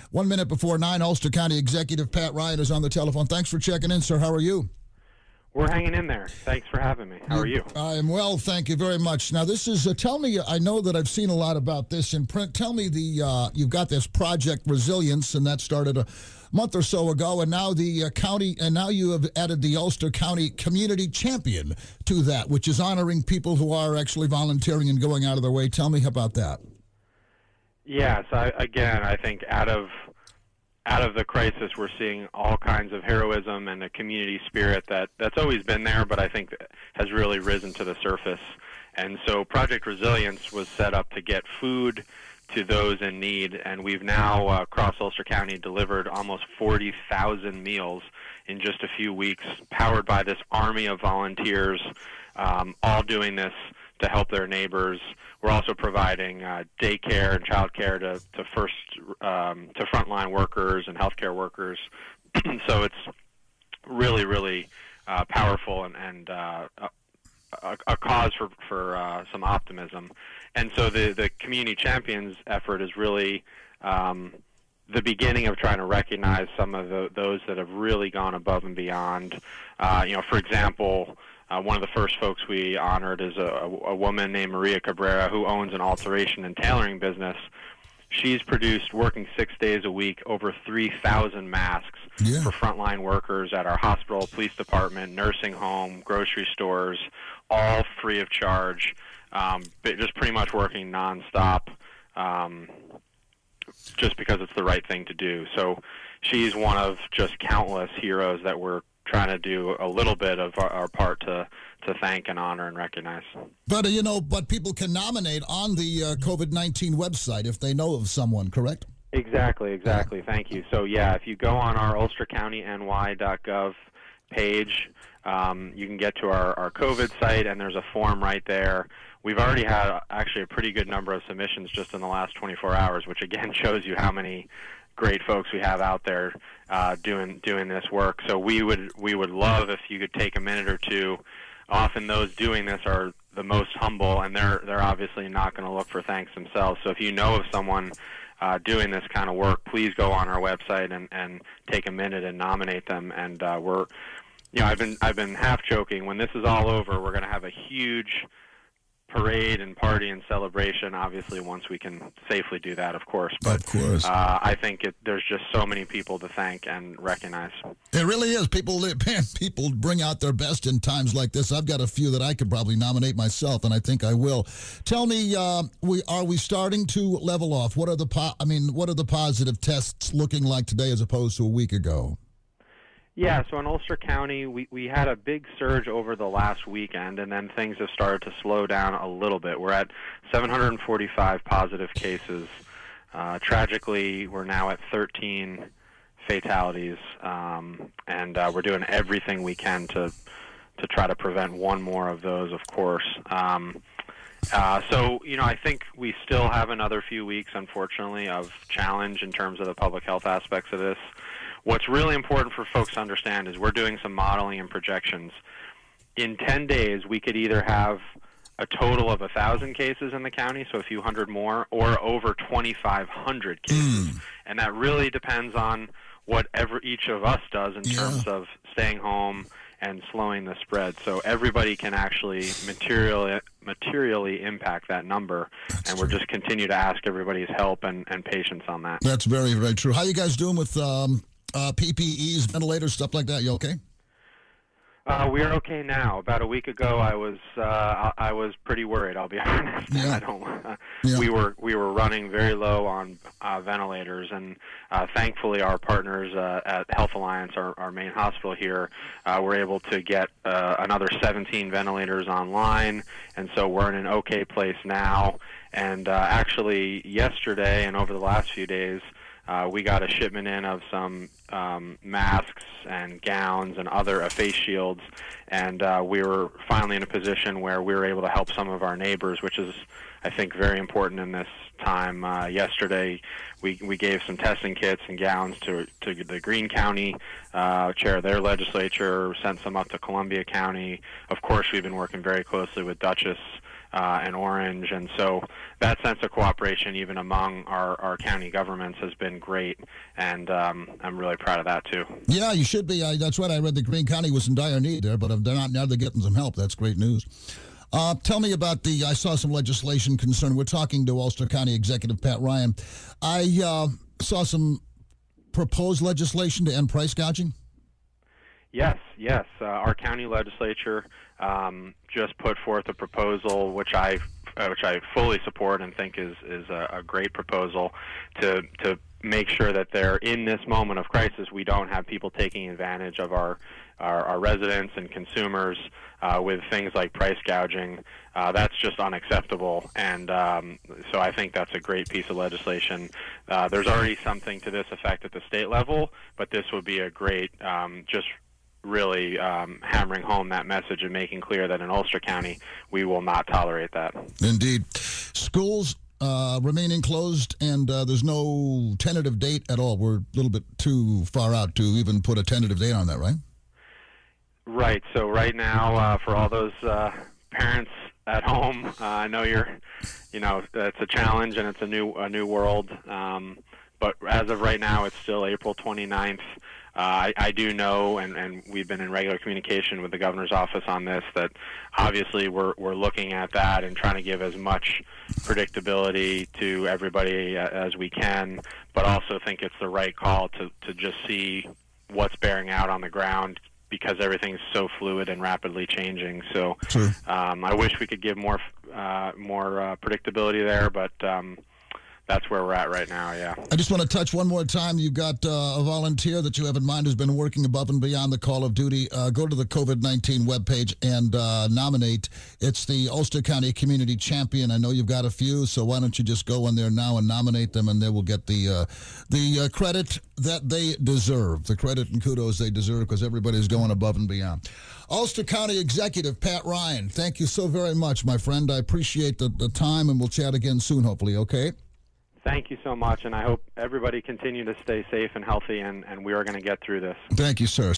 1 minute before 9, Ulster County Executive Pat Ryan is on the telephone. Thanks for checking in, sir. How are you? We're hanging in there. Thanks for having me. How are you? I am well, thank you very much. Now, this is, tell me, I know that I've seen a lot about this in print. Tell me, you've got this Project Resilience, and that started a month or so ago, and now the county, and now you have added the Ulster County Community Champion to that, which is honoring people who are actually volunteering and going out of their way. Tell me about that. Yes, I think out of the crisis, we're seeing all kinds of heroism and a community spirit that's always been there, but I think has really risen to the surface. And so Project Resilience was set up to get food to those in need, and we've now, across Ulster County, delivered almost 40,000 meals in just a few weeks, powered by this army of volunteers, all doing this to help their neighbors. We're also providing daycare and childcare to frontline workers and healthcare workers. So it's really, really powerful and a cause for some optimism. And so the Community Champions effort is really the beginning of trying to recognize some of those that have really gone above and beyond. For example, one of the first folks we honored is a woman named Maria Cabrera, who owns an alteration and tailoring business. She's produced, working 6 days a week, over 3,000 masks for frontline workers at our hospital, police department, nursing home, grocery stores, all free of charge, just pretty much working nonstop, just because it's the right thing to do. So she's one of just countless heroes that we're trying to do a little bit of our part to thank and honor and recognize. But, but people can nominate on the COVID-19 website if they know of someone, correct? Exactly. Thank you. So, if you go on our ulstercountyny.gov page, you can get to our COVID site, and there's a form right there. We've already had actually a pretty good number of submissions just in the last 24 hours, which again shows you how many great folks we have out there doing this work. So we would love if you could take a minute or two. Often those doing this are the most humble, and they're obviously not going to look for thanks themselves. So if you know of someone doing this kind of work, please go on our website and take a minute and nominate them. And I've been half joking. When this is all over, we're going to have a huge parade and party and celebration, obviously, once we can safely do that, of course. But of course. I think there's just so many people to thank and recognize. It really is. People bring out their best in times like this. I've got a few that I could probably nominate myself, and I think I will. Tell me, are we starting to level off? What are the positive tests looking like today as opposed to a week ago? Yeah, so in Ulster County, we had a big surge over the last weekend, and then things have started to slow down a little bit. We're at 745 positive cases. Tragically, we're now at 13 fatalities, and we're doing everything we can to try to prevent one more of those, of course. So, I think we still have another few weeks, unfortunately, of challenge in terms of the public health aspects of this. What's really important for folks to understand is we're doing some modeling and projections. In 10 days, we could either have a total of 1,000 cases in the county, so a few hundred more, or over 2,500 cases. And that really depends on whatever each of us does in terms of staying home and slowing the spread. So everybody can actually materially impact that number. That's and we're true. Just continue to ask everybody's help and patience on that. That's very, very true. How you guys doing with PPEs, ventilators, stuff like that? You okay? We are okay now. About a week ago, I was pretty worried. I'll be honest. We were running very low on ventilators, and thankfully, our partners at Health Alliance, our main hospital here, were able to get another 17 ventilators online, and so we're in an okay place now. And actually, yesterday and over the last few days, we got a shipment in of some masks and gowns and other face shields, and we were finally in a position where we were able to help some of our neighbors, which is, I think, very important in this time. Yesterday, we gave some testing kits and gowns to the Greene County chair of their legislature, sent some up to Columbia County. Of course, we've been working very closely with Dutchess and Orange. And so that sense of cooperation, even among our county governments, has been great, and I'm really proud of that, too. Yeah, you should be. That's right. I read that Greene County was in dire need there, but they're not. Now they're getting some help. That's great news. Tell me about I saw some legislation concern. We're talking to Ulster County Executive Pat Ryan. I saw some proposed legislation to end price gouging. Yes. Our county legislature just put forth a proposal, which I fully support and think is a great proposal to make sure that in this moment of crisis, we don't have people taking advantage of our residents and consumers with things like price gouging. That's just unacceptable, and so I think that's a great piece of legislation. There's already something to this effect at the state level, but this would be a great just really hammering home that message and making clear that in Ulster County we will not tolerate that. Indeed. Schools remaining closed, and there's no tentative date at all. We're a little bit too far out to even put a tentative date on that, right? Right. So right now, for all those parents at home, I know it's a challenge and it's a new world. But as of right now, it's still April 29th. I do know, and we've been in regular communication with the governor's office on this, that obviously we're looking at that and trying to give as much predictability to everybody as we can, but also think it's the right call to just see what's bearing out on the ground, because everything's so fluid and rapidly changing. So I wish we could give more predictability there, but that's where we're at right now, yeah. I just want to touch one more time. You've got a volunteer that you have in mind who's been working above and beyond the call of duty. Go to the COVID-19 webpage and nominate. It's the Ulster County Community Champion. I know you've got a few, so why don't you just go in there now and nominate them, and they will get the credit that they deserve, the credit and kudos they deserve, because everybody's going above and beyond. Ulster County Executive Pat Ryan, thank you so very much, my friend. I appreciate the time, and we'll chat again soon, hopefully, okay? Thank you so much, and I hope everybody continue to stay safe and healthy, and we are going to get through this. Thank you, sir.